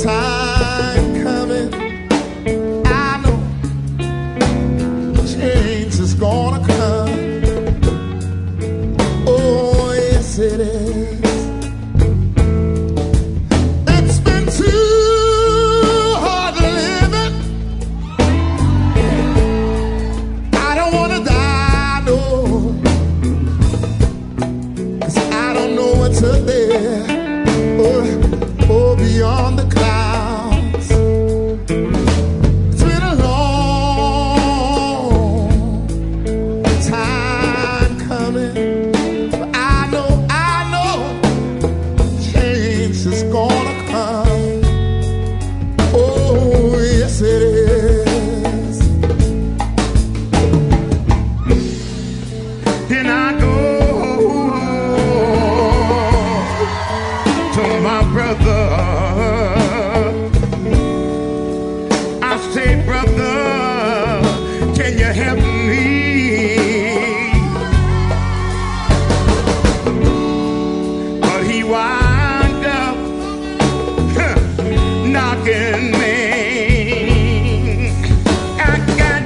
time coming. I know change is gonna come. Oh, yes it is. It's been too hard living. I don't wanna die, no, 'cause I don't know what's up there. Oh, beyond the clouds. It's been a long time coming, but I know change is gonna come. Oh, yes it is. Then I go to my brother. I say, brother, can you help me? But he wound up knocking me. I got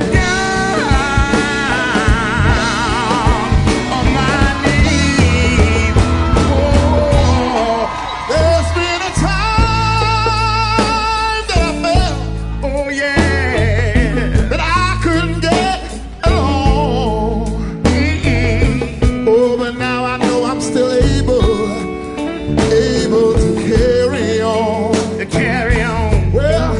down on my knees. Oh, there's been a time that I felt, oh yeah, that I couldn't get along. Oh, but now I know I'm still able to carry on. To carry on. Well,